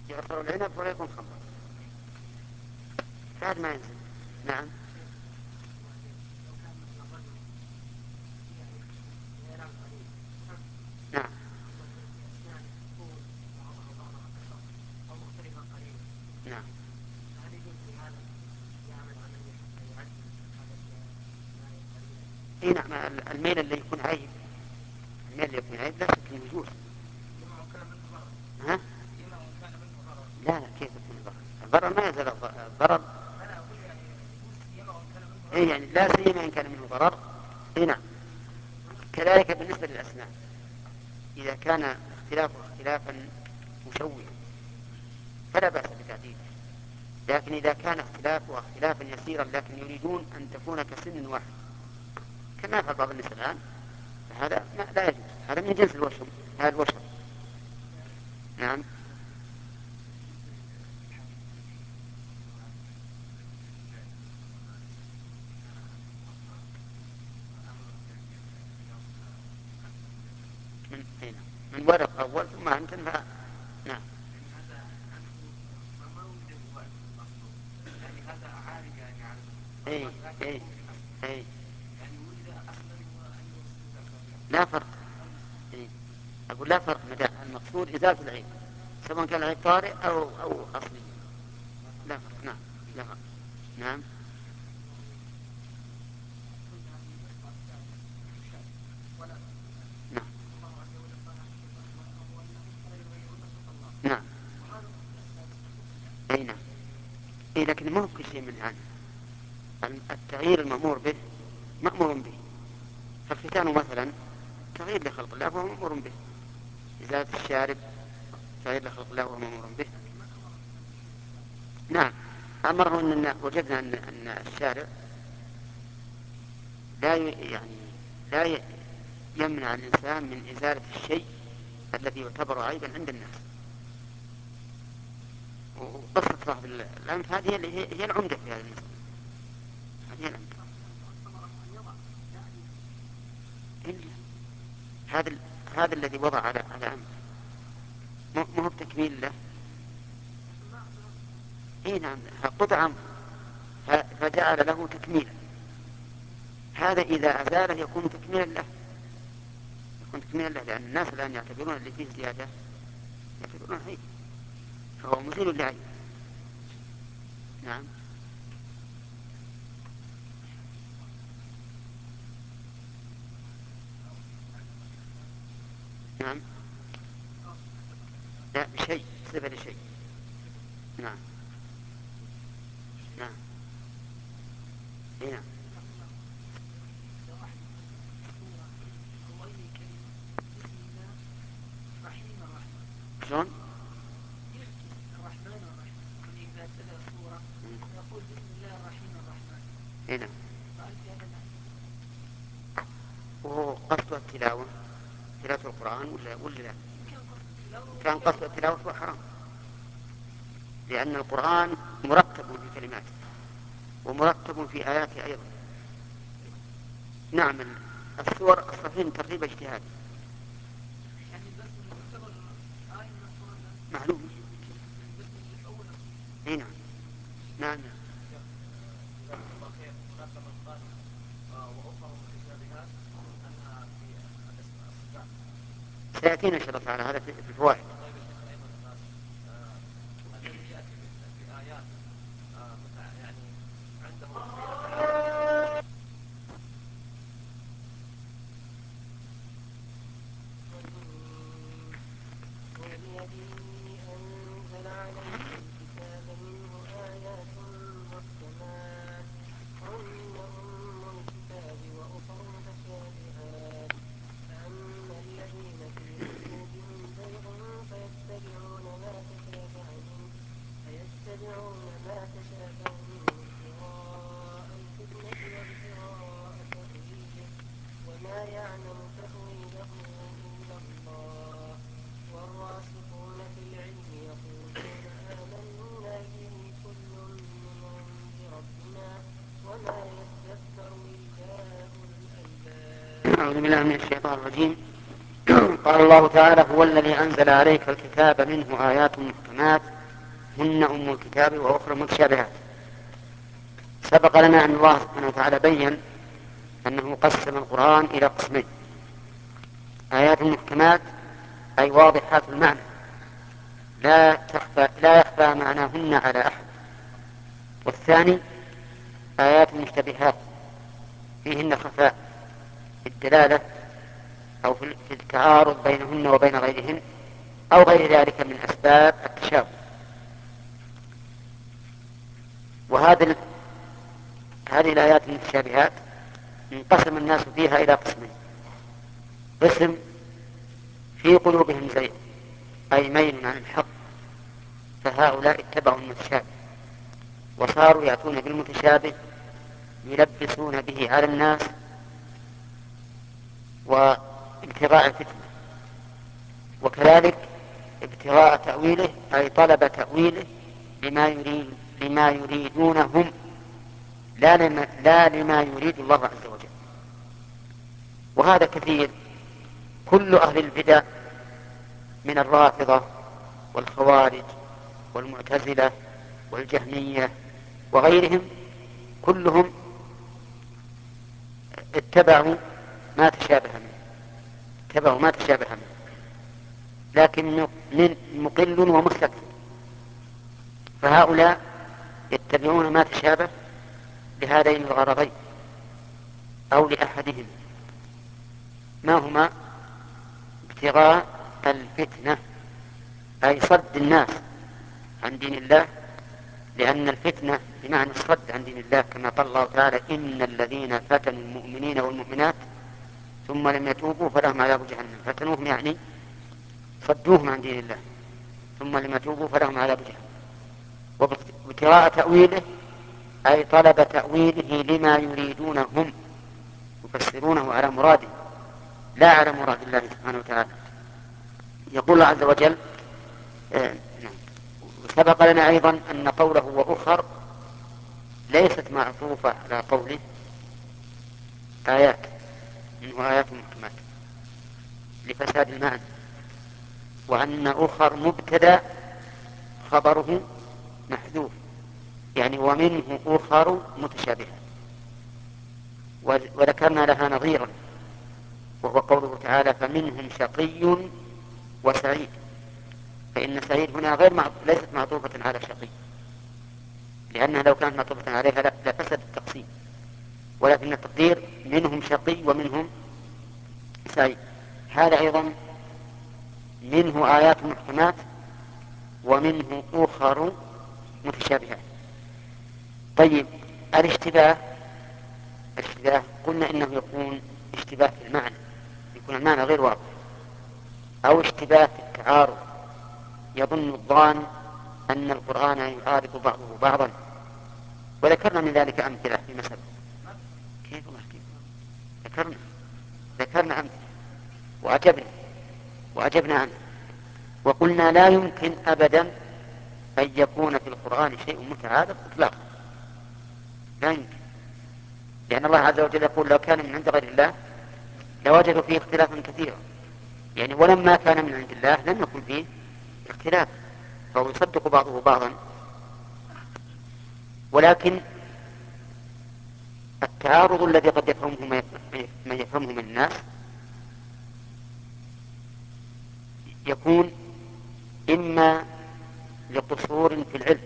يعصر العنب ولا يكون خمرا بعد ما ينزل. نعم. نعم. نعم. اي نعم. الميل اللي يكون عيب، الميل اللي يكون عيب لا شك انه يجوز. ها؟ لا لا، كيف يكون ضرر؟ الضرر ما يزال الضرر. اي يعني لا سيما ان كان منه ضرر. اي نعم. كذلك بالنسبة للأسنان، إذا كان اختلافه اختلافا مشوها فلا بأس بتعديله، لكن إذا كان اختلافه اختلافا يسيرا لكن يريدون أن تكون كسن واحد كما يفعل بعض الناس الآن، فهذا لا يجوز، هذا من جنس الوشم. هذا الوشم. نعم. نعم. من ورق أول ثم أنتن نعم. أي. أي. أي. لا فرق. أي. أقول لا فرق مدى المقصود إزالة العيب، سواء كان العيب طارئ أو أصلي. لا فرق. نعم. لا فرق. نعم. نعم. نعم. أي نعم. إيه لكن ما هو كل شيء من عنه. التغيير المأمور به مأمور به، فالختان مثلا تغيير لخلق الله وهو مأمور به، إزالة الشارب تغيير لخلق الله وهو مأمور به. نعم. أمره أن وجدنا أن الشارع يعني لا يمنع الإنسان من إزالة الشيء الذي يعتبر عيبا عند الناس. وقصة رفض الأنف هذه هي العمدة في هذا المسألة. هذه العمدة. إلا هذا الذي وضع على أنف ما هو بتكميل له. اي نعم. قطعا فجعل له تكميلا، هذا إذا أزاله يكون تكميلا له، يكون تكميلا له، لأن الناس الآن يعتبرون اللي فيه زيادة يعتبرون عيب، فهو مزيل لعيب. نعم. نعم. لا بشيء، صفة لشيء. نعم. نعم. اي نعم. شلون؟ اي نعم. وهو قصد التلاوة، تلاوة القرآن ولا لا؟ كان قصد التلاوة هو حرام، لأن القرآن مرتب في كلماته ومرتب في آياته أيضا. نعم. السور الصحيح ترتيب اجتهادي معلوم. اي نعم. نعم. سيأتينا إن شاء الله تعالى هذا في الفوائد. والذي أنزل عليك الكتاب منه آيات محكمات هن الكتاب وأخر متشابهات فأما الذين في قلوبهم زيغ فيتبعون ما تشابه منه ابتغاء الفتنة وابتغاء تأويله وما يعلم تأويله إلا الله والراسخون في العلم يقولون آمنا به كل من عند ربنا وما يذكر إلا أولو الألباب. أعوذ بالله من الشيطان الرجيم. قال الله تعالى: هو الذي أنزل عليك الكتاب منه آيات محكمات هن أم الكتاب وأخرى متشابهات. سبق لنا أن الله سبحانه وتعالى بين أنه قسم القرآن إلى قسمين: آيات محكمات أي واضحات المعنى لا يخفى معناهن على أحد، والثاني آيات مشتبهات فيهن خفاء في الدلالة أو في التعارض بينهن وبين غيرهن أو غير ذلك من أسباب التشابه. هذه الآيات المتشابهات انقسم الناس فيها إلى قسمين: قسم في قلوبهم زيغ أي ميل عن الحق، فهؤلاء اتبعوا المتشابه وصاروا يأتون بالمتشابه يلبسون به على الناس وابتغاء الفتنة، وكذلك ابتغاء تأويله أي طلب تأويله لما يريدون هم لا لما يريد الله عز وجل. وهذا كثير. كل أهل البدع من الرافضة والخوارج والمعتزلة والجهمية وغيرهم كلهم اتبعوا ما تشابه منه، لكن من مقل ومستكثر. فهؤلاء يتبعون ما تشابه لهذين الغرضين أو لأحدهم، ما هما: ابتغاء الفتنة أي صد الناس عن دين الله، لأن الفتنة بمعنى الصد عن دين الله، كما قال الله تعالى: إن الذين فتنوا المؤمنين والمؤمنات ثم لم يتوبوا فلهم عذاب جهنم. فتنوهم يعني صدوهم عن دين الله، ثم لم يتوبوا فلهم عذاب جهنم. وابتغاء تأويله أي طلب تأويله لما يريدون هم، يفسرونه على مراده لا على مراد الله سبحانه وتعالى. يقول الله عز وجل: سبق لنا أيضا أن قوله وأخر ليست معطوفة على قوله آيات، منه آيات محكمات لفساد المعنى، وأن أخر مبتدأ خبره محذوف، يعني ومنه أخر متشابهة. وذكرنا لها نظيرا وهو قوله تعالى: فمنهم شقي وسعيد. فإن سعيد هنا ليست معطوفة على شقي، لأنها لو كانت معطوفة عليها لفسد التقسيم، ولكن التقدير منهم شقي ومنهم سعيد. هذا أيضا منه آيات محكمات ومنه أخر متشابهات. طيب، الاشتباه قلنا إنه يكون اشتباه في المعنى، يكون المعنى غير واضح، أو اشتباه في التعارض، يظن الظان أن القرآن يعارض بعضه بعضا، وذكرنا من ذلك أمثلة في مسألة. كيف ذكرنا أمثلة وأجبنا عنه، وقلنا لا يمكن أبدا أن يكون في القرآن شيء متعارض إطلاقا، لا يمكن، لأن الله عز وجل يقول: لو كان من عند غير الله لوجدوا فيه اختلافا كثيرا، يعني ولما كان من عند الله لم يكن فيه اختلاف، فهو يصدق بعضه بعضا. ولكن التعارض الذي قد يفهمه من يفهمه من الناس يكون إما لقصور في العلم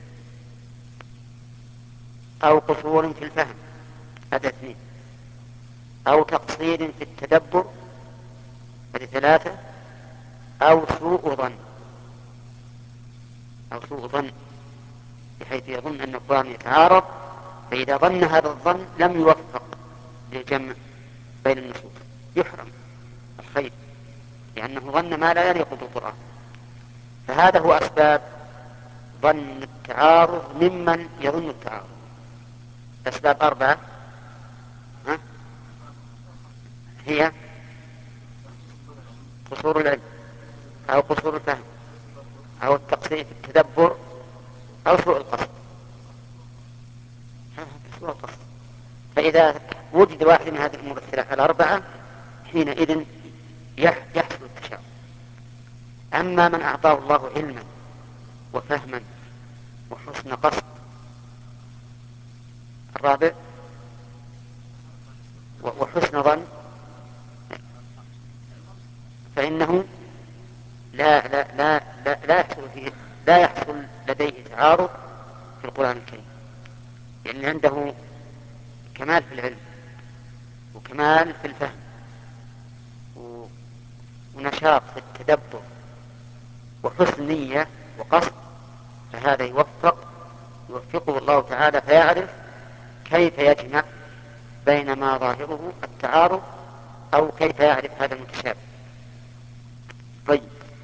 أو قصور في الفهم، هذا اثنين، أو تقصير في التدبر، هذه ثلاثة، أو سوء ظن بحيث يظن أن القرآن يتعارض، فإذا ظن هذا الظن لم يوفق للجمع بين النصوص، يحرم الخير، لأنه ظن ما لا يليق بالقرآن. فهذا هو أسباب ظن التعارض ممن يظن التعارض. أسباب 4 هي قصور العلم أو قصور الفهم أو التقصير في التدبر أو سوء القصد. فإذا وجد واحد من هذه الأمور الأربعة حينئذ يحصل التشابه. أما من أعطاه الله علما وفهما وحسن قصد. الرابع وحسن ظن، فإنه لا يحصل لديه تعارض في القرآن الكريم، لأن عنده كمال في العلم وكمال في الفهم ونشاط في التدبر وحسن نية وقصد، فهذا يوفقه الله تعالى فيعرف كيف يجمع بين ما ظاهره التعارض أو كيف يعرف هذا المتشابه. طيب،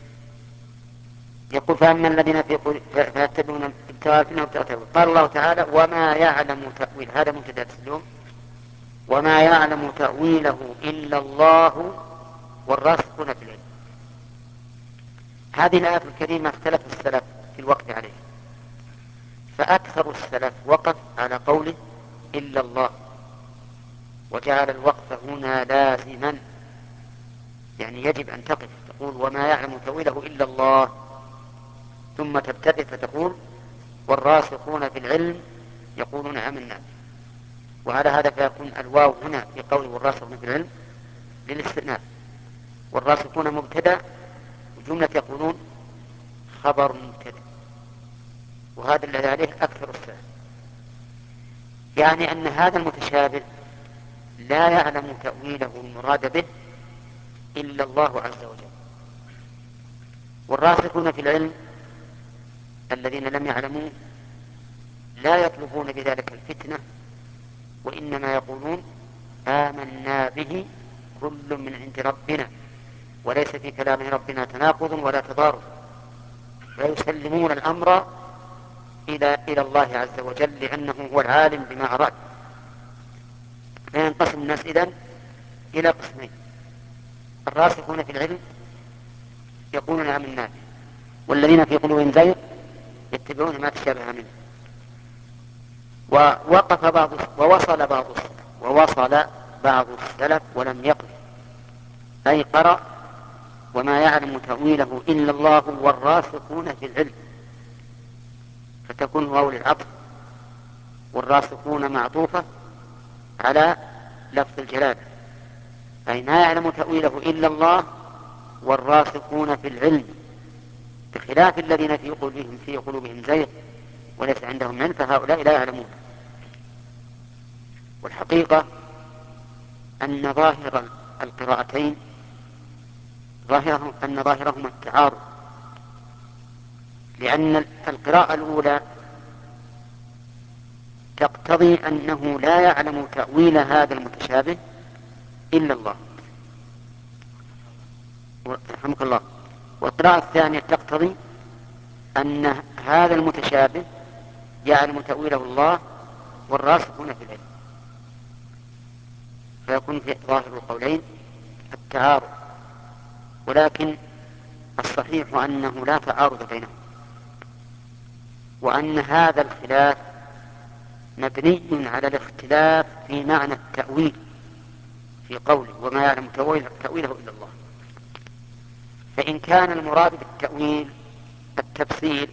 يقول فأما الذين فيتبعون ابتغاء الفتنة وابتغاء التأويل. قال الله تعالى وما يعلم تأويل، هذا مبتدأ اليوم، وما يعلم تأويله إلا الله والراسخون في العلم. هذه الآية الكريمة اختلف السلف في الوقف عليها، فأكثر السلف وقف على قوله إلا الله، وجعل الوقف هنا لازما، يعني يجب أن تقف تقول وما يعلم تأويله إلا الله، ثم تبتدئ فتقول والراسخون في العلم يقولون آمنا. وعلى هذا فيكون الواو هنا في قوله والراسخون في العلم للاستئناف، والراسخون مبتدأ وجملة يقولون خبر مبتدأ، وهذا الذي عليه أكثر السلف، يعني أن هذا المتشابه لا يعلم تأويله المراد به إلا الله عز وجل. والراسخون في العلم الذين لم يعلموا لا يطلبون بذلك الفتنة، وإنما يقولون آمنا به كل من عند ربنا، وليس في كلام ربنا تناقض ولا تضارب، ويسلمون الأمر إلى الله عز وجل لأنه هو العالم بما أراد. فينقسم الناس إذن إلى قسمين: الراسخون في العلم يقولون آمنا به، والذين في قلوبهم زيغ يتبعون ما تشابه منه. ووصل بعض السلف ولم يقف، أي قرأ وما يعلم تأويله إلا الله والراسخون في العلم، فتكون واو للعطف، والراسخون معطوفة على لفظ الجلالة، أي ما يعلم تأويله إلا الله والراسخون في العلم، بخلاف الذين في قلوبهم زيغ وليس عندهم علم، فهؤلاء لا يعلمون. والحقيقة أن ظاهر القراءتين أن ظاهرهما التعارض، لأن القراءة الأولى تقتضي أنه لا يعلم تأويل هذا المتشابه إلا الله، رحمك الله. والقراءة الثانية تقتضي أن هذا المتشابه يعلم تأويله الله والراسخون في العلم، فيكون في ظاهر القولين التعارض. ولكن الصحيح أنه لا تعارض بينهم، وأن هذا الخلاف مبني على الاختلاف في معنى التأويل في قوله وما يعلم تأويله إلا الله. فإن كان المراد بالتأويل التفسير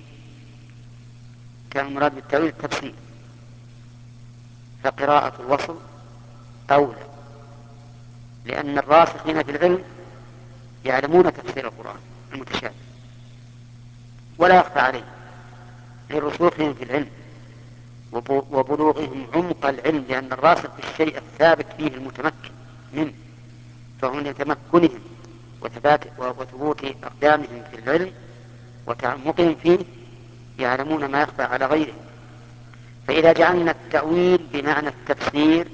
فقراءة الوصل أولى، لأن الراسخين في العلم يعلمون تفسير القرآن المتشابه ولا يخفى عليه لرسوخهم في العلم وبلوغهم عمق العلم، لأن الراسخ في الشيء الثابت فيه المتمكن منه، فهم لتمكنهم وثبوت أقدامهم في العلم وتعمقهم فيه يعلمون ما يخفى على غيرهم. فإذا جعلنا التأويل بمعنى التفسير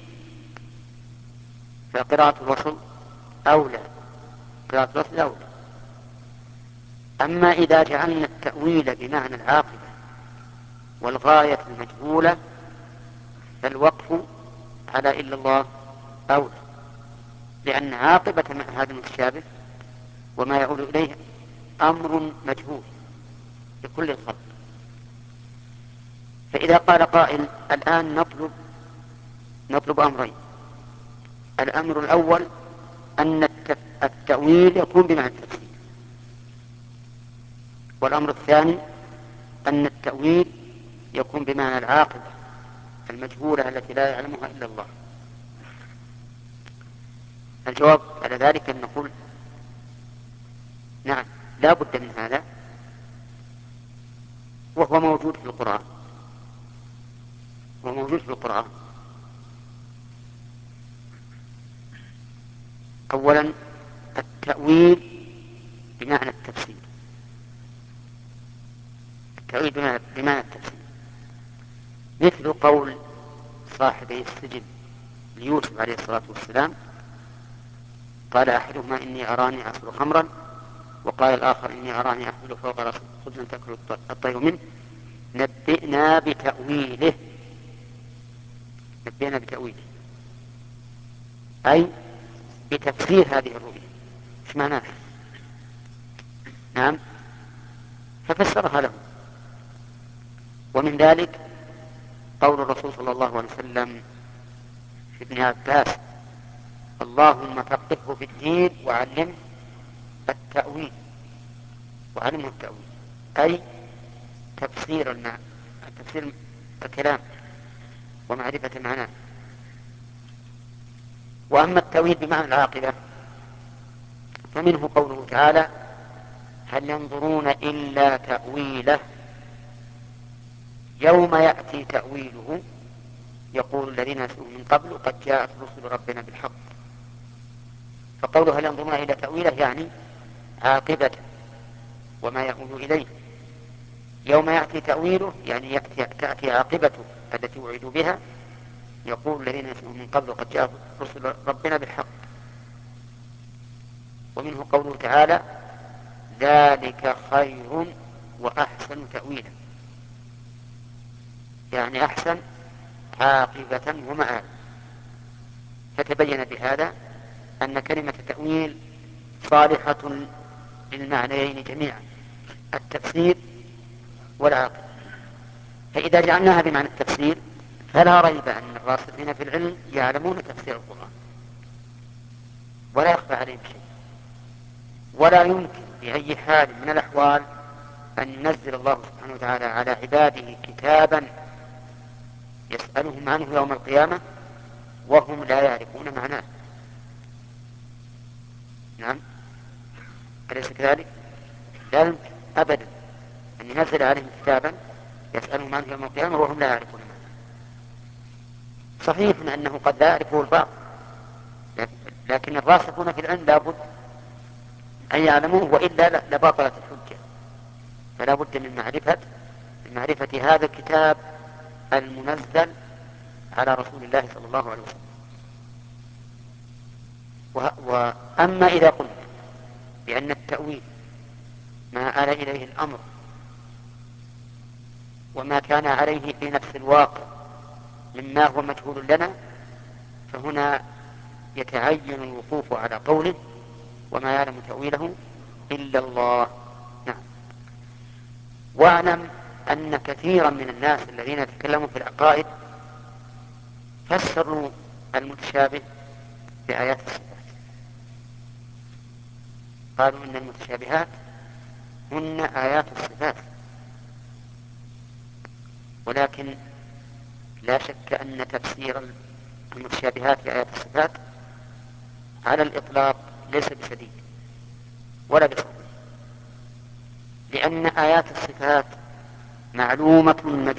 فقراءة الوصل أولى، أما إذا جعلنا التأويل بمعنى العاقبة والغاية المجهولة فالوقف على إلا الله أولى، لأن عاقبة هذا المتشابه وما يعود إليه أمر مجهول لكل الخلق. فإذا قال قائل الآن نطلب أمرين: الأمر الأول أن التأويل يكون بمعنى التفسير، والأمر الثاني أن التأويل يكون بمعنى العاقبة المجهولة التي لا يعلمها إلا الله. الجواب على ذلك أن نقول نعم، لا بد من هذا، وهو موجود في القرآن، وموجود في القرآن. أولا التأويل بمعنى التفسير، التأويل بمعنى التفسير، مثل قول صاحبي السجن ليوسف عليه الصلاة والسلام: قال أحدهما إني أراني أعصر خمرا، وقال الآخر إني أراني أحمل فوق رأسي خبزا تأكل الطير منه، نبئنا بتأويله. نبئنا بتأويله أي بتفسير هذه الرؤيا، ايش معناه؟ نعم، ففسرها له. ومن ذلك قول الرسول صلى الله عليه وسلم في ابن عباس: اللهم فقهه في الدين وعلمه التأويل. وعلمه التأويل أي تفسير الكلام ومعرفة معناه. وأما التأويل بمعنى العاقبة فمنه قوله تعالى: هل ينظرون إلا تأويله يوم يأتي تأويله يقول الذين نسوه من قبل قد جاءت رسل ربنا بالحق. فقوله هل ينظرون إلى تأويله يعني عاقبة وما يؤول إليه. يوم يأتي تأويله يعني تأتي عاقبته التي وعدوا بها، يقول الذين نسوه من قبل قد جاءت رسل ربنا بالحق. ومنه قوله تعالى: ذلك خير وأحسن تأويلا، يعني أحسن عاقبة ومآل. فتبين بهذا أن كلمة التأويل صالحة للمعنيين جميعا، التفسير والعاقبة. فإذا جعلناها بمعنى التفسير فلا ريب أن الراسخين في العلم يعلمون تفسير القرآن ولا يخفى عليهم شيء، ولا يمكن بأي حال من الأحوال أن ينزل الله سبحانه وتعالى على عباده كتابا يسألهم عنه يوم القيامة وهم لا يعرفون معناه. نعم، أليس كذلك؟ لا يمكن أبدا أن ينزل عليهم كتابا يسألهم عنه يوم القيامة وهم لا يعرفون معناه. صحيح أنه قد لا يعرفه البعض، لكن الراسخون في العلم لا بد أن يعلموه، وإلا لبطلت الحجة. فلا بد من معرفة هذا الكتاب المنزل على رسول الله صلى الله عليه وسلم. وأما إذا قلت بأن التأويل ما آل إليه الأمر وما كان عليه في نفس الواقع مما هو مجهول لنا، فهنا يتعين الوقوف على قوله: وما يعلم تأويله إلا الله. نعم. واعلم أن كثيرا من الناس الذين يتكلمون في العقائد فسروا المتشابه بآيات الصفات، قالوا إن المتشابهات هن آيات الصفات. ولكن لا شك أن تفسير المتشابهات في آيات الصفات على الإطلاق ليس بسديد ولا بسهل، لأن آيات الصفات معلومة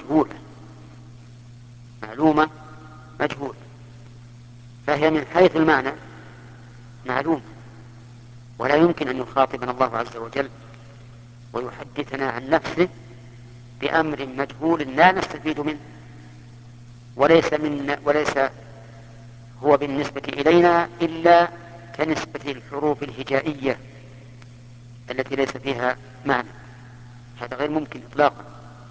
مجهولة، فهي من حيث المعنى معلومة، ولا يمكن أن يخاطبنا الله عز وجل ويحدثنا عن نفسه بأمر مجهول لا نستفيد منه، وليس هو بالنسبة إلينا إلا كنسبة الحروف الهجائية التي ليس فيها معنى. هذا غير ممكن إطلاقا.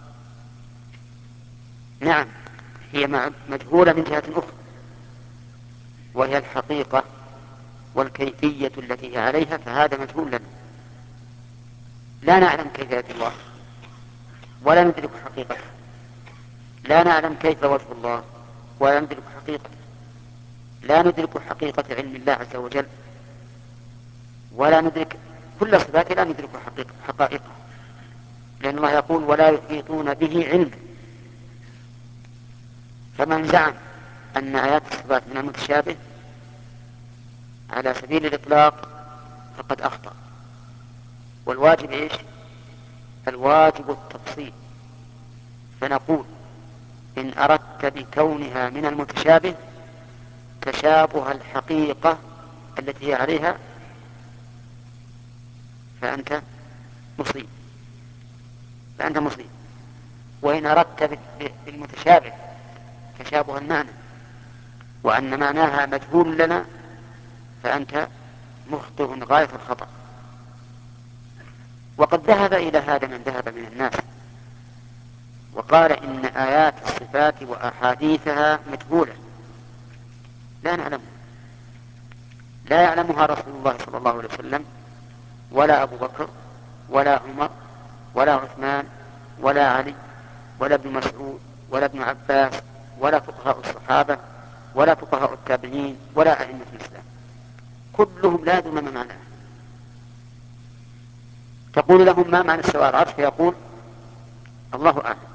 نعم، هي مجهولة من جهة أخرى، وهي الحقيقة والكيفية التي هي عليها، فهذا مجهول لنا، لا نعلم كيفية الله ولا ندرك حقيقته، لا نعلم كيف وجه الله ولا ندرك حقيقته، لا ندرك حقيقة علم الله عز وجل، ولا ندرك كل صفاته، لا ندرك حقائقه، لأن الله يقول: ولا يحيطون به علما. فمن زعم أن آيات الصفات من المتشابه على سبيل الإطلاق فقد أخطأ. والواجب إيش؟ الواجب التفصيل. فنقول إن أردت بكونها من المتشابه تشابه الحقيقة التي هي عليها فأنت مصيب. وإن أردت بالمتشابه تشابه المعنى وأن معناها مجهول لنا فأنت مخطئ غاية الخطأ. وقد ذهب إلى هذا من ذهب من الناس وقال إن آيات الصفات وأحاديثها مجهولة لا يعلمها رسول الله صلى الله عليه وسلم ولا أبو بكر ولا عمر ولا عثمان ولا علي ولا ابن مسعود ولا ابن عباس ولا فقهاء الصحابة ولا فقهاء التابعين ولا أئمة الإسلام، كلهم لا يدرون ما معناه. تقول لهم ما معنى استواء العرش فيقول الله أعلم.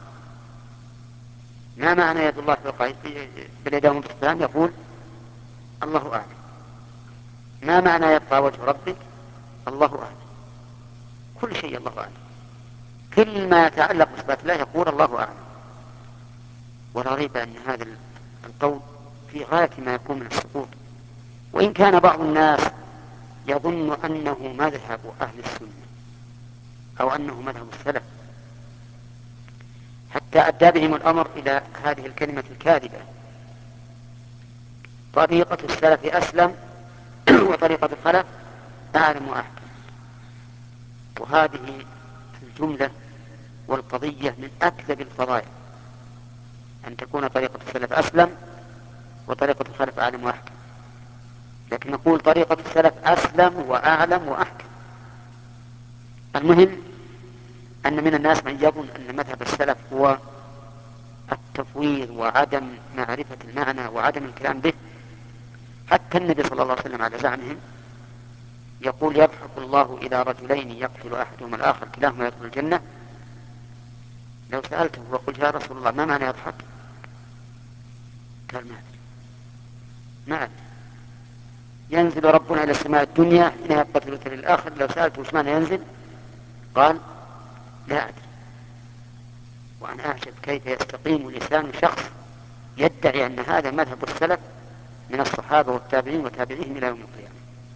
ما معنى يد الله باليدين بالكلام يقول الله أعلم. ما معنى يبقى وجه ربك الله أعلم. كل شيء الله أعلم. كل ما يتعلق بصفات الله يقول الله أعلم. ولا ريب أن هذا القول في غاية ما يكون من السقوط. وإن كان بعض الناس يظن أنه مذهب أهل السنة أو أنه مذهب السلف حتى أدى بهم الأمر إلى هذه الكلمة الكاذبة: طريقة السلف أسلم وطريقة الخلف أعلم وأحكم. وهذه الجملة والقضية من أكذب الفضائل، أن تكون طريقة السلف أسلم وطريقة الخلف أعلم وأحكم. لكن نقول طريقة السلف أسلم وأعلم وأحكم. المهم أن من الناس من يظن أن مذهب السلف هو التفويض وعدم معرفة المعنى وعدم الكلام به. حتى النبي صلى الله عليه وسلم على زعمهم يقول: يضحك الله إلى رجلين يقتل أحدهما الآخر كلاهما يدخل الجنة. لو سألته وقلت: يا رسول الله ما معنى يضحك؟ قال: ما أدري. ينزل ربنا إلى السماء الدنيا حين يبقى ثلث الآخر. لو سألته وش معنى ينزل؟ قال: لا أدري. وأنا أعجب كيف يستقيم لسان شخص يدعي أن هذا مذهب السلف من الصحابة والتابعين وتابعيهم إلى يوم القيامة.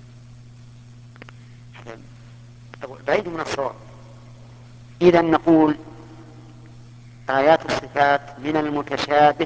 هذا بعيد من الصواب. إذا نقول آيات الصفات من المتشابه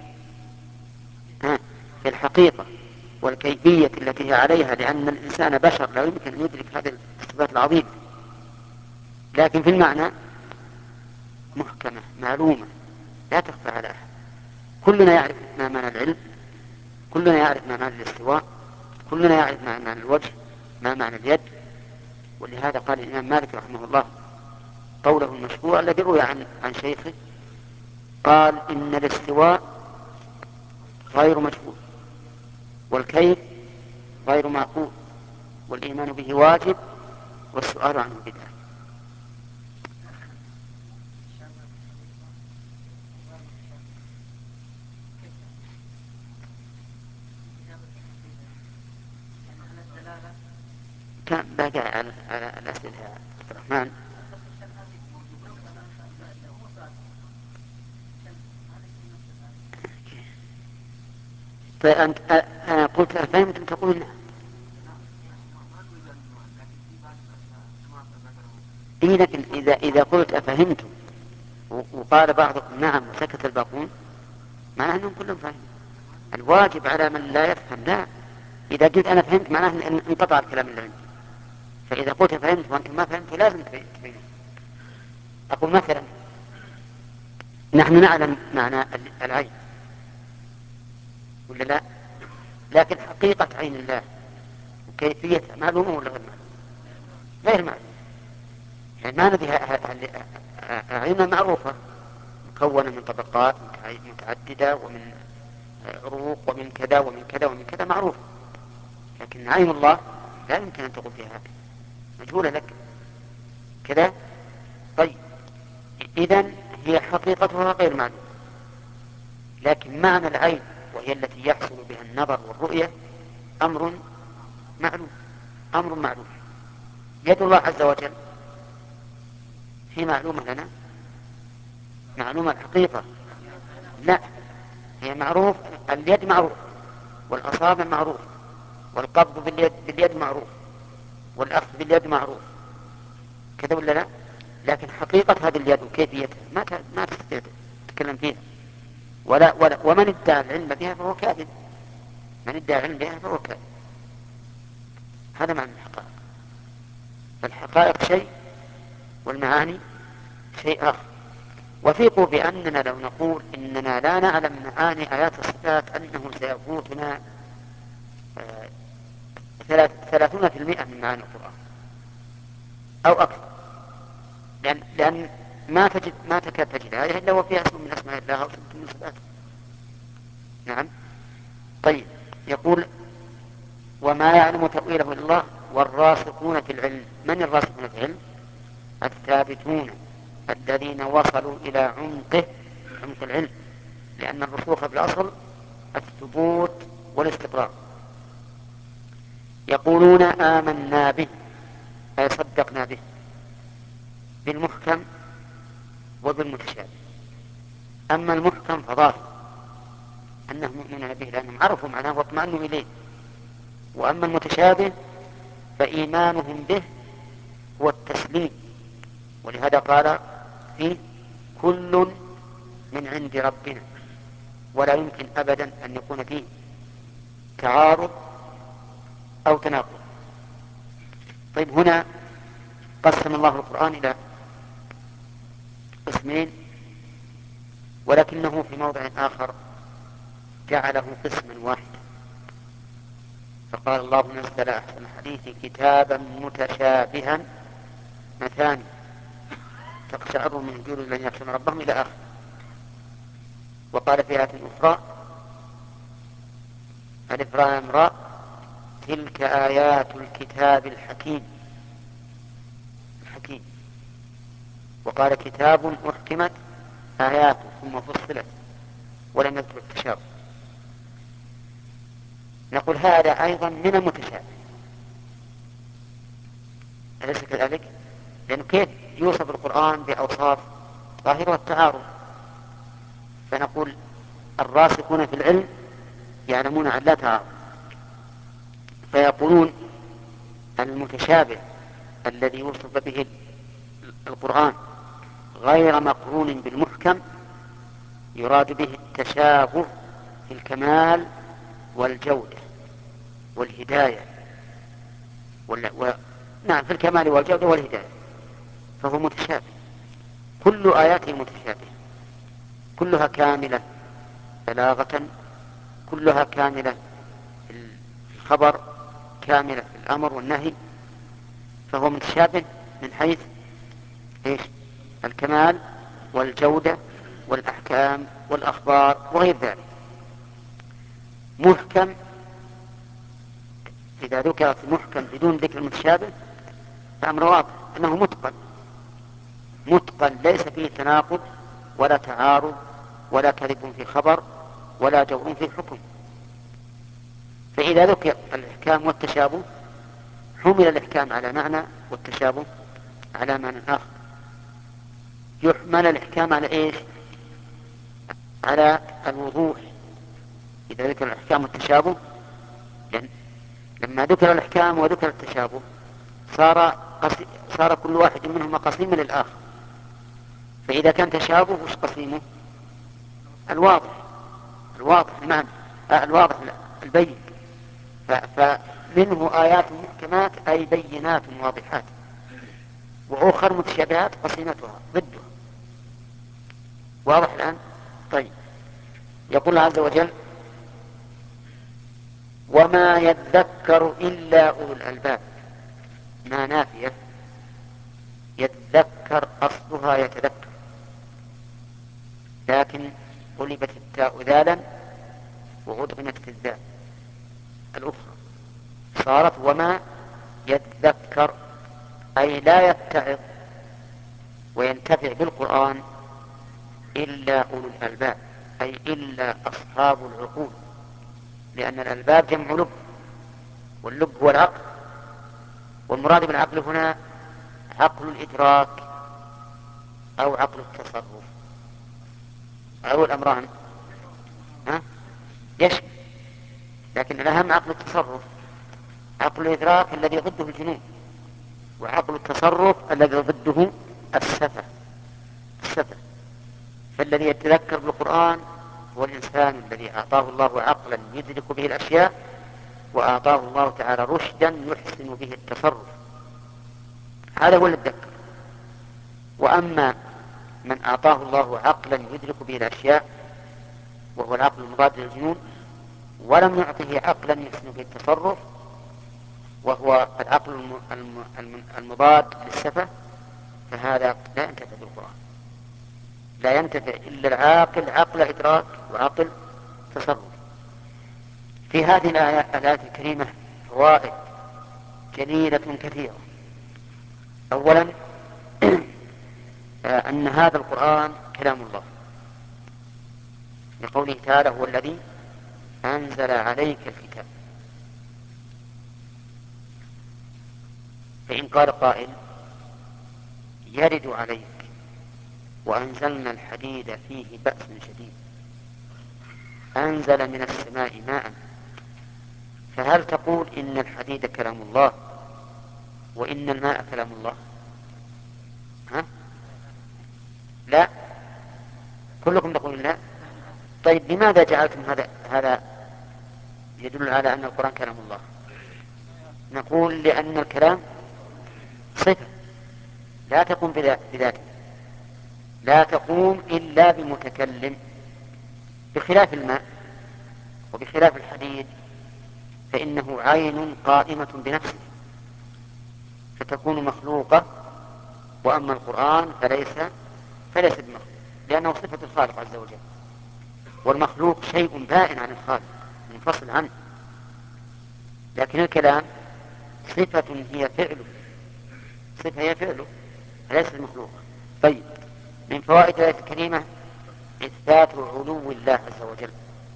في الحقيقة والكيفية التي هي عليها، لأن الإنسان بشر لا يمكن أن يدرك هذه الصفات العظيمة. لكن في المعنى محكمة معلومة لا تخفى على أحد. كلنا يعرف ما معنى العلم، كلنا يعرف ما معنى الاستواء، كلنا يعرف ما معنى الوجه، ما معنى اليد. ولهذا قال الإمام مالك رحمه الله قوله المشهور الذي روي عن شيخه، قال: إن الاستواء غير مجهول، والكيف غير معقول، والإيمان به واجب، والسؤال عنه بدعة. كان باقي على الأسئلة يا عبد الرحمن. فأنت أنا قلت أفهمتم تقول نعم. لكن إذا قلت أفهمتم وقال بعضكم نعم وسكت الباقون معناه أنهم كلهم فاهمين. الواجب على من لا يفهم لا. إذا قلت أنا فهمت معناه أن انقطع الكلام اللي عندي. فإذا قلت فهمت وأنتم ما فهمتوا لازم تبينوا. أقول مثلا: نحن نعلم معنى العين ولا لا؟ لكن حقيقة عين الله وكيفيتها معلومة ولا غير معلومة؟ غير معلومة. يعني ما ندري عيننا معروفة مكونة من طبقات متعددة ومن عروق ومن كذا ومن كذا ومن كذا معروفة. لكن عين الله لا يمكن أن تقول فيها هذا، مجهولة لك كذا. طيب إذن هي حقيقتها غير معلومة، لكن معنى العين وهي التي يحصل بها النظر والرؤية أمر معلوم، أمر معلوم. يد الله عز وجل هي معلومة لنا، معلومة الحقيقة؟ لا، هي معروف، اليد معروف، والأصابع معروف، والقبض باليد معروف، والأخذ باليد معروف، كذا ولا لا؟ لكن حقيقة هذه اليد وكيفيتها ما تستطيع تتكلم فيها، ومن ادعى العلم بها فهو كاذب، من ادعى العلم بها فهو كاذب. هذا معنى الحقائق. الحقائق شيء والمعاني شيء آخر. وثيقوا بأننا لو نقول إننا لا نعلم معاني آيات الصفات أنه سيفوتنا 30% من معاني القرآن أو أكثر، لأن ما تكاد تجد آية إلا وفيها اسم من أسماء الله أو صفة من صفاته. نعم. طيب، يقول وما يعلم تأويله إلا الله والراسخون في العلم. من الراسخون في العلم؟ الثابتون الذين وصلوا إلى عمق العلم، لأن الرسوخ بالأصل الثبوت والاستقرار. يقولون آمنا به أي صدقنا به، بالمحكم وبالمتشابه. أما المحكم فظاهر أنهم يؤمنون به لأنهم عرفوا معناه واطمأنوا إليه، وأما المتشابه فإيمانهم به هو التسليم، ولهذا قال فيه كل من عند ربنا، ولا يمكن أبدا أن يكون فيه تعارض أو تناقض. طيب، هنا قسم الله القرآن إلى قسمين، ولكنه في موضع آخر جعله قسما واحدا، فقال الله نزل أحسن الحديث كتابا متشابها مثاني تقشعر من جلود الذين يخشون ربهم إلى آخر. وقال في آية أخرى ألف لام را تلك آيات الكتاب الحكيم. وقال كتاب أحكمت آياته ثم فصلت ولم يذكر التشابه. نقول هذا أيضا من المتشابه، أليس كذلك؟ لأن كيف يوصف القرآن بأوصاف ظاهرة التعارض؟ فنقول الراسخون في العلم يعلمون أن لا تعارض، فيقولون المتشابه الذي يوصف به القرآن غير مقرون بالمحكم يراد به التشابه في الكمال والجودة والهداية نعم، في الكمال والجودة والهداية، فهو متشابه. كل آياته متشابهة، كلها كاملة بلاغة، كلها كاملة في الخبر، كاملة في الأمر والنهي، فهو متشابه من حيث إيش؟ الكمال والجودة والأحكام والأخبار وغير ذلك. محكم إذا ذكرت محكم بدون ذكر المتشابه فأمر واضح أنه متقن ليس فيه تناقض ولا تعارض ولا كذب في خبر ولا جور في حكم. فإذا ذكر الإحكام والتشابه حمل الإحكام على معنى والتشابه على معنى آخر. يحمل الإحكام على إيش؟ على الوضوح إذا ذكر الإحكام والتشابه، لما ذكر الإحكام وذكر التشابه صار كل واحد منهما قسيما للآخر. فإذا كان تشابه وش قسيمه؟ الواضح المعنى، الواضح البين. فمنه آيات محكمات أي بينات واضحات، وأخر متشابهات قسيمتها ضدها. واضح الآن؟ طيب، يقول عز وجل وما يذكر إلا أولو الألباب. ما نافية، يذكر أصلها يتذكر، لكن قلبت التاء ذالا وأدغمت في الذال الأخرى، صارت وما يذكر أي لا يتعظ وينتفع بالقرآن إلا أولو الألباب. أي إلا أصحاب العقول، لأن الألباب جمع لب، واللب هو العقل، والمراد بالعقل هنا عقل الإدراك أو عقل التصرف أو الأمران، يشمل، لكن الأهم عقل التصرف. عقل الإدراك الذي ضده الجنون، وعقل التصرف الذي ضده السفه. فالذي يتذكر بالقرآن هو الإنسان الذي أعطاه الله عقلا يدرك به الأشياء، وأعطاه الله تعالى رشدا يحسن به التصرف، هذا هو الذكر. وأما من أعطاه الله عقلا يدرك به الأشياء وهو العقل المضاد للجنون، ولم يعطه عقلا يحسن به التصرف وهو العقل المضاد للسفه، فهذا لا ينتفع بالقرآن. لا ينتفع إلا العاقل عقل إدراك وعقل تصرف. في هذه الآيات الكريمة فوائد جليلة كثيرة. أولا أن هذا القرآن كلام الله، لقوله تعالى: هو الذي أنزل عليك الكتاب. فإن قال قائل: يرد عليك وأنزلنا الحديد فيه بأس شديد، أنزل من السماء ماء، فهل تقول إن الحديد كلام الله وإن الماء كلام الله؟ لا، كلكم تقولون لا. طيب لماذا جعلتم هذا يدل على أن القرآن كلام الله؟ نقول لأن الكلام صفة لا تقوم بذاته، لا تقوم إلا بمتكلم، بخلاف الماء وبخلاف الحديد فإنه عين قائمة بنفسه فتكون مخلوقة، وأما القرآن فليس بمخلوق، لأنه صفة الخالق عز وجل، والمخلوق شيء بائن عن الخالق منفصل عنه، لكن الكلام صفة هي فعله ليس المخلوق. طيب، من فوائد الآية الكريمة إثبات علو الله عز وجل،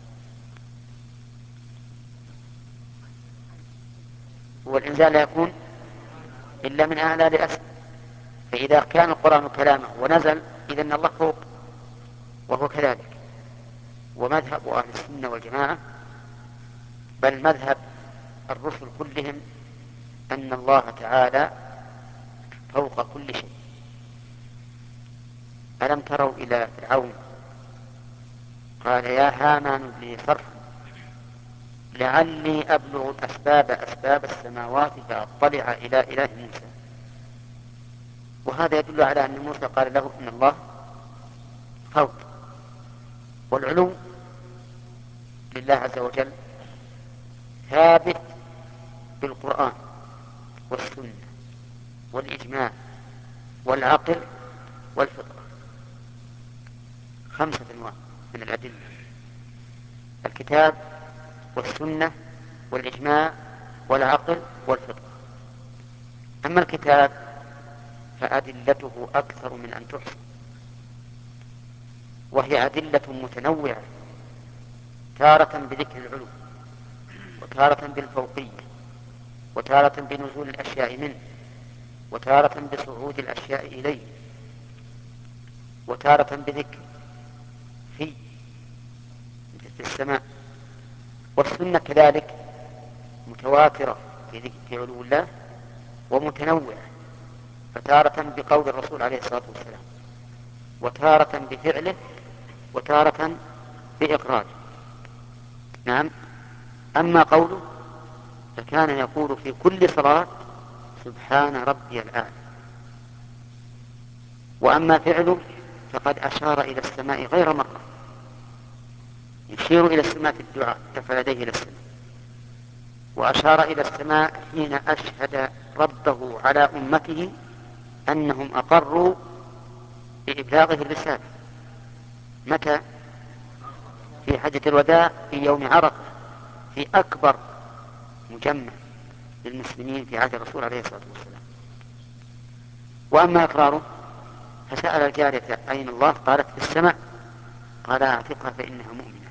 والإنزال لا يكون إلا من أعلى لأسفل، فإذا كان القرآن كلامه ونزل إذن الله فوق، وهو كذلك. ومذهب أهل السنة والجماعة، بل مذهب الرسل كلهم، أن الله تعالى فوق كل شيء. ألم تروا إلى فرعون قال: يا هامان ابن لي صرحا لعلي أبلغ أسباب السماوات فأطلع إلى إله موسى. وهذا يدل على أن موسى قال له إن الله فوق. والعلو لله عز وجل ثابت بالقرآن والسنة والإجماع والعقل والفطرة، 5 أنواع من الأدلة: الكتاب والسنة والإجماع والعقل والفطرة. أما الكتاب فأدلته أكثر من أن تحصى، وهي أدلة متنوعة، تارة بذكر العلو، وتارة بالفوقية، وتارة بنزول الأشياء منه، وتارة بصعود الأشياء إليه، وتارة بذكر في السماء. والسنة كذلك متواترة في علو الله ومتنوعة، فتارة بقول الرسول عليه الصلاة والسلام، وتارة بفعله، وتارة بإقراره. نعم. أما قوله فكان يقول في كل صلاة: سبحان ربي الأعلى. وأما فعله فقد أشار إلى السماء غير مرة، يشير إلى السماء في الدعاء: ارفع يديه إلى السماء. وأشار إلى السماء حين أشهد ربه على أمته أنهم أقروا بإبلاغه الرسالة. متى؟ في حجة الوداع في يوم عرفة، في أكبر مجمع للمسلمين في عهد الرسول عليه الصلاة والسلام. وأما إقراره فسأل الجارية: أين الله؟ قالت: في السماء. قال اعتقها فإنها مؤمنة.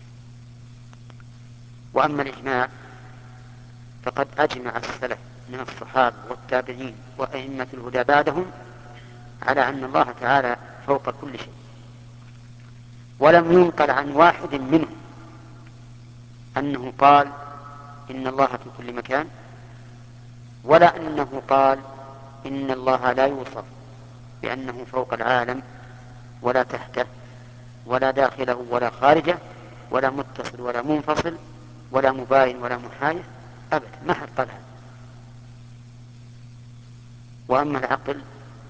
وأما الإجماع فقد أجمع السلف من الصحابة والتابعين وأئمة الهدى بعدهم على أن الله تعالى فوق كل شيء، ولم ينقل عن واحد منهم أنه قال إن الله في كل مكان، ولا أنه قال إن الله لا يوصف بأنه فوق العالم ولا تحته ولا داخله ولا خارجه ولا متصل ولا منفصل ولا مباين ولا محايد أبدا، ما حد قالها. وأما العقل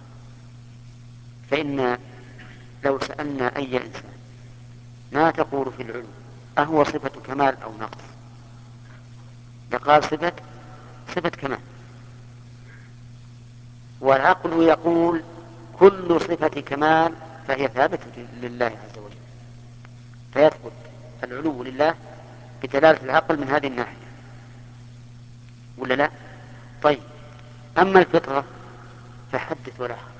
فإن لو سألنا أي إنسان ما تقول في العلو أهو صفة كمال أو نقص لقال صفة كمال. والعقل يقول كل صفة كمال فهي ثابتة لله عز وجل، فيثبت العلو لله بدلالة العقل من هذه الناحية، ولا لا؟ طيب، أما الفطرة فحدث ولا حرج.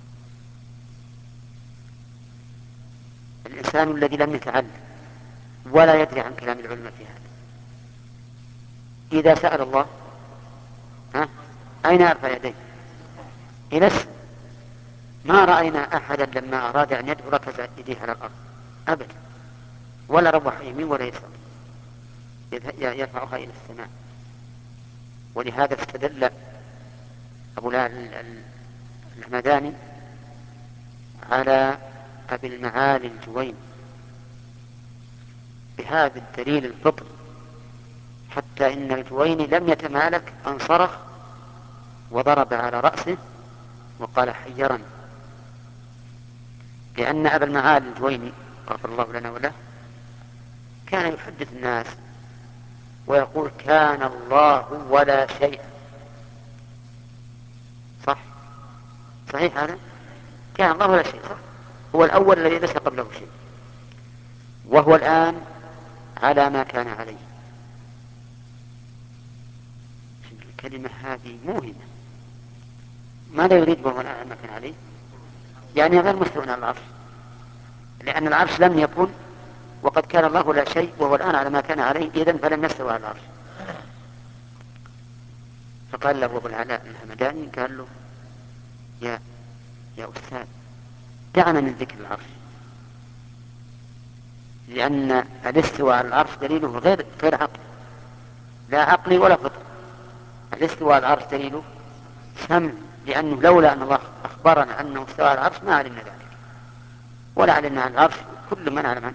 الإنسان الذي لم يتعلم ولا يدري عن كلام العلماء في هذا إذا سأل الله أين يرفع يديه؟ إلى السماء. ما رأينا أحدا لما أراد أن يدعو ركز يديه على الأرض أبدا، ولا روح يمين ولا يسار، يرفعها إلى السماء. ولهذا استدل أبو الهمداني على أبي المعالي الجويني بهذا الدليل الفطري، حتى إن الجويني لم يتمالك أن صرخ وضرب على رأسه وقال حيرني، لأن أبا المعالي الجويني غفر الله لنا وله كان يحدث الناس ويقول كان الله ولا شيء. صحيح هذا؟ كان الله ولا شيء، صح؟ هو الأول الذي ليس قبله شيء، وهو الآن على ما كان عليه. الكلمة هذه موهمة. ماذا يريد وهو الآن على ما كان عليه؟ يعني غير مستوى على العرش، لأن العرش لم يكن وقد كان الله لا شيء وهو الآن على ما كان عليه، إذن فلم يستوى على العرش. فقال له أبو العلاء الهمداني قال له يا أستاذ دعنا من ذكر العرش، لأن الاستواء على العرش دليله غير عقلي، لا عقلي ولا فطري. الاستواء على العرش دليله سمع، لأنه لولا أن الله أخبرنا أنه استوى على العرش ما علمنا ذلك، ولا علمنا عن العرش كل من علم عنه.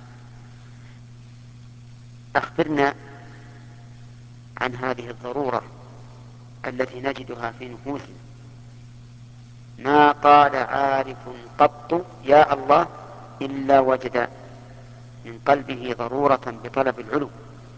أخبرنا عن هذه الضرورة التي نجدها في نفوسنا. ما قال عارف قط يا الله إلا وجد من قلبه ضرورة بطلب العلو.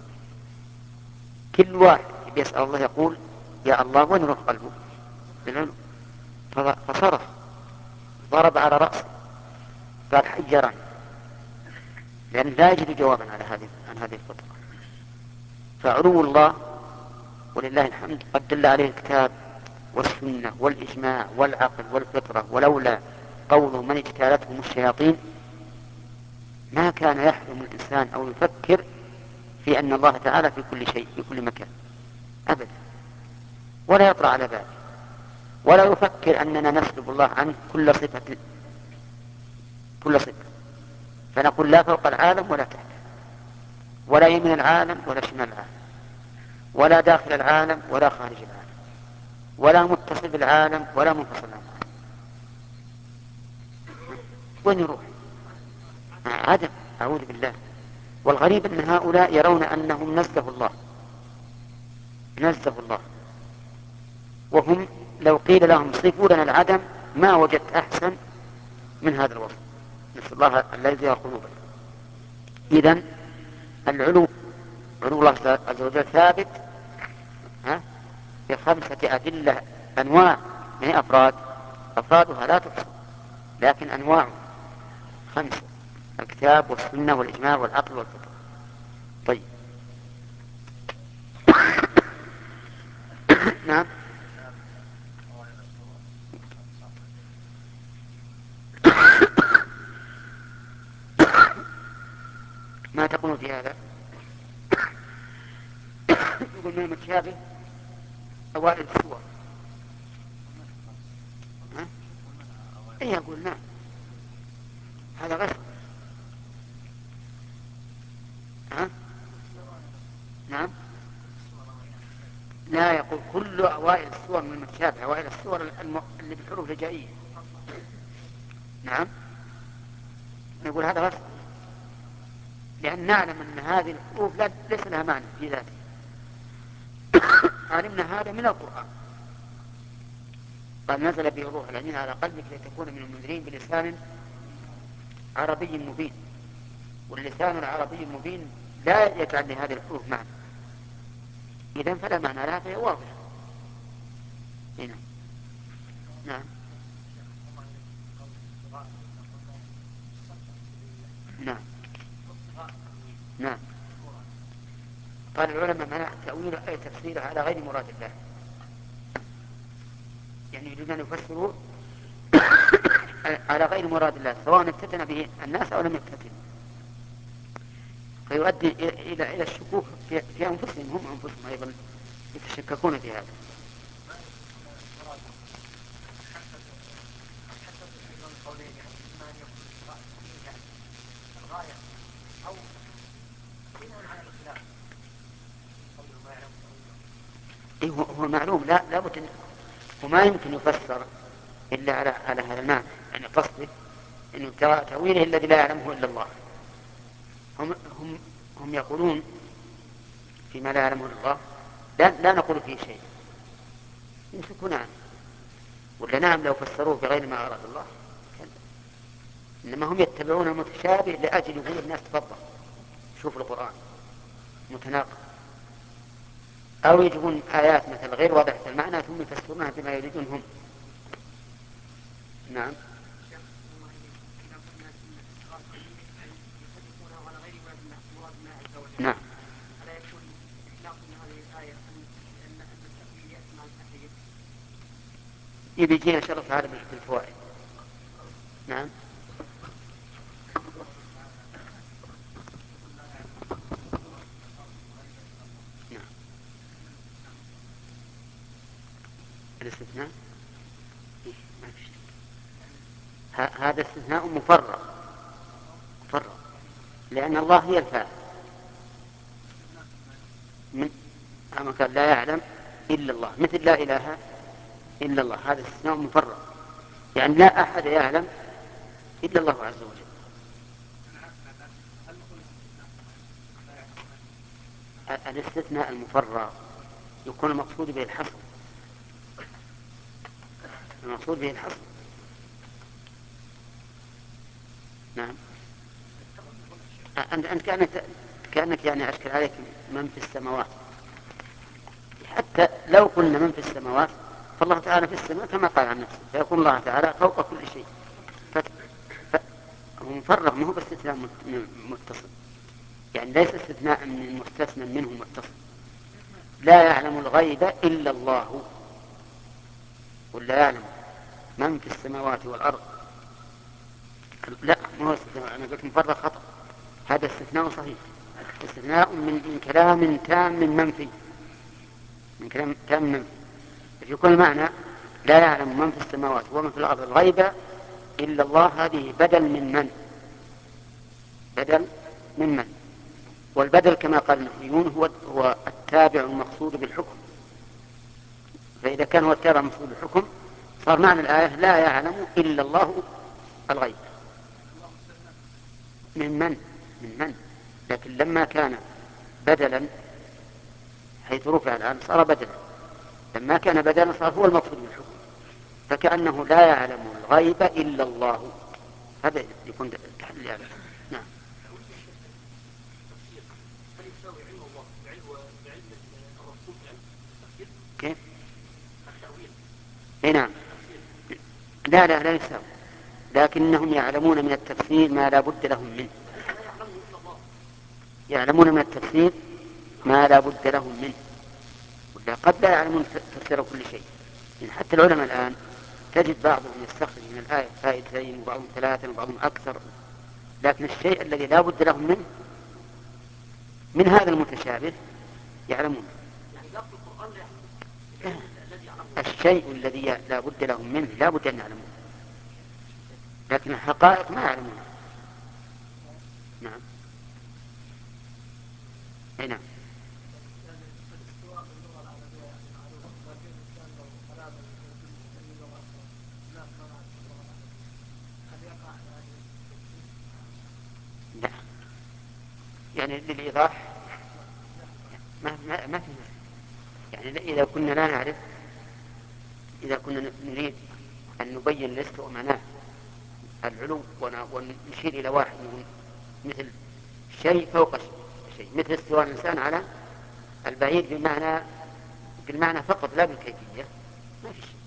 كل واحد يسأل الله يقول يا الله، وين يروح قلبه؟ بالعلو. فصرخ ضرب على رأسه قال حيرني، لأن لا يجد جوابا عن هذه الفطرة. فعلو الله ولله الحمد قد دل عليه الكتاب والسنة والإجماع والعقل والفطرة، ولولا قول من اجتالتهم الشياطين ما كان يحلم الإنسان أو يفكر في أن الله تعالى في كل شيء في كل مكان أبدا، ولا يطرأ على باله، ولا يفكر أننا نسلب الله عنه كل صفة، فنقول لا فوق العالم ولا تحته، ولا يمين العالم ولا شمال العالم، ولا داخل العالم ولا خارج العالم، ولا متصل بالعالم ولا منفصل عن العالم. وين يروح؟ عدم، أعوذ بالله. والغريب أن هؤلاء يرون أنهم نزه الله، وهم لو قيل لهم صفوا لنا العدم ما وجدت أحسن من هذا الوصف. نسأل الله الذي قلوبنا. إذن علو الله عز وجل ثابت بخمسة أدلة أنواع، من أفرادها لا تحصى، لكن أنواع خمسة: الكتاب والسنة والإجماع والعقل والفطرة. طيب. نعم. ما تقولون في هذا؟ يقول من المتشابه أوائل السور. إيه يقول نعم، هذا غش. ها؟ نعم، لا، يقول كل أوائل السور من المتشابه، أوائل السور اللي بالحروف الهجائية. نعم، نقول هذا غش، لأن نعلم أن هذه الحروف ليس لها معنى في ذاته. علمنا هذا من القرآن، قال نزل به الروح الأمين على قلبك لتكون من المنذرين بلسان عربي مبين. واللسان العربي المبين لا يجعل لهذه الحروف معنى، إذن فلا معنى لها، فهي واضحة هنا. نعم. نعم. نعم. قال العلماء منع تأويل أي تفسير على غير مراد الله، يعني يريدون أن يفسروا على غير مراد الله، سواء افتتن به الناس أو لم يفتتن، فيؤدي إلى الشكوك في أنفسهم، هم أنفسهم أيضا يتشككون في هذا. إيه هو معلوم، لا بد، وما يمكن يفسر إلا على هذا المعنى، يعني قصده أنه تأويله الذي لا يعلمه إلا الله. هم يقولون فيما لا يعلمه إلا الله لا نقول فيه شيء، يمسكون عنه، ولا نعم لو فسروه بغير ما أراد الله كلا. إنما هم يتبعون المتشابه لأجل يقول الناس تفضل شوف القرآن متناقض، أو يجيبون آيات مثل غير واضحة المعنى ثم يفسرونها بما يريدون هم. نعم. نعم. يبي يجينا إن شاء الله تعالى بالفوائد. نعم. نعم. الاستثناء هذا استثناء مفرغ، لأن الله هي الفاعل. أما قال لا يعلم إلا الله، مثل لا إله إلا الله، هذا استثناء مفرغ، يعني لا أحد يعلم إلا الله عز وجل. الاستثناء المفرغ يكون المقصود به الحصر، المقصود به الحصر. نعم. أنت كأنك يعني أشكل عليك من في السماوات، حتى لو قلنا من في السماوات فالله تعالى في السماء كما قال عن نفسه، فيكون الله تعالى فوق كل شيء. هو مفرغ، ما هو باستثناء متصل، يعني ليس استثناء من مستثنى منه متصل. لا يعلم الغيب إلا الله، ولا يعلم من في السماوات والأرض. لا، ما هو استثناء، أنا قلت مفرغ خطأ، هذا استثناء صحيح، استثناء من كلام تام منفي، من كلام تام منفي. في كل معنى لا يعلم من في السماوات ومن في الأرض الغيب إلا الله، هذه بدل من والبدل كما قال النحويون هو التابع المقصود بالحكم، فإذا كان هو التابع المقصود بالحكم صار معنى الآية لا يعلم إلا الله الغيب. من، لكن لما كان بدلا حيث رفع الآن صار بدلا، لما كان بدلا صار هو المقصود بالحكم، فكأنه لا يعلم الغيب إلا الله، هذا يكون تحل الآية. نعم. كيف؟ نعم. لا يساوي، لكنهم يعلمون من التفسير ما لا بد لهم منه، يعلمون من التفسير ما لا بد لهم منه، ولا قد لا يعلمون تفسير كل شيء. يعني حتى العلماء الآن تجد بعضهم يستخرج من الآية فائدتين وبعضهم ثلاثة وبعضهم أكثر، لكن الشيء الذي لا بد لهم منه من هذا المتشابه يعلمون. الشيء الذي لا بد لهم منه لا بد أن يعلمون، لكن الحقائق ما يعلمون. نعم. أي نعم. لا، يعني للإيضاح ما في. يعني إذا كنا لا نعرف، إذا كنا نريد أن نبين الاستواء معناه العلو ونشير إلى واحد مثل شيء فوق شيء، مثل استواء الإنسان على البعيد بالمعنى فقط لا بالكيفية، ما في شيء.